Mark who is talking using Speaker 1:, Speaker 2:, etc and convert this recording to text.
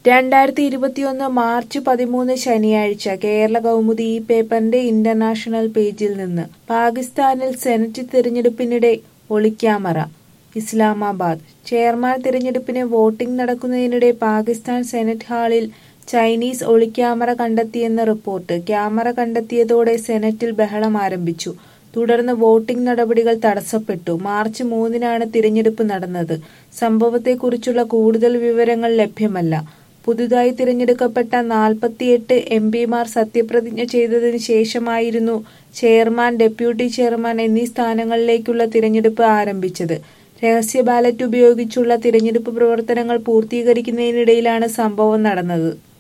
Speaker 1: 2021 March 13 ശനിയാഴ്ച കേരള കൗമുദി ഈ പേപ്പറിന്റെ ഇന്റർനാഷണൽ പേജിൽ നിന്ന് പാകിസ്ഥാനിൽ സെനറ്റ് തിരഞ്ഞെടുപ്പിനിടെ ഒളിക്യാമറ. ഇസ്ലാമാബാദ് ചെയർമാൻ തിരഞ്ഞെടുപ്പിന് വോട്ടിംഗ് നടക്കുന്നതിനിടെ പാകിസ്ഥാൻ സെനറ്റ് ഹാളിൽ ചൈനീസ് ഒളിക്യാമറ കണ്ടെത്തിയെന്ന റിപ്പോർട്ട്. ക്യാമറ കണ്ടെത്തിയതോടെ സെനറ്റിൽ ബഹളം ആരംഭിച്ചു. തുടർന്ന് വോട്ടിംഗ് നടപടികൾ തടസ്സപ്പെട്ടു. മാർച്ച് 3-നാണ് തിരഞ്ഞെടുപ്പ് നടന്നത്. സംഭവത്തെക്കുറിച്ചുള്ള കൂടുതൽ വിവരങ്ങൾ ലഭ്യമല്ല. പുതുതായി തിരഞ്ഞെടുക്കപ്പെട്ട 48 എംപിമാർ സത്യപ്രതിജ്ഞ ചെയ്തതിനു ശേഷമായിരുന്നു ചെയർമാൻ, ഡെപ്യൂട്ടി ചെയർമാൻ എന്നീ സ്ഥാനങ്ങളിലേക്കുള്ള തിരഞ്ഞെടുപ്പ് ആരംഭിച്ചത്. രഹസ്യ ബാലറ്റ് ഉപയോഗിച്ചുള്ള തിരഞ്ഞെടുപ്പ് പ്രവർത്തനങ്ങൾ പൂർത്തീകരിക്കുന്നതിനിടയിലാണ് സംഭവം നടന്നത്.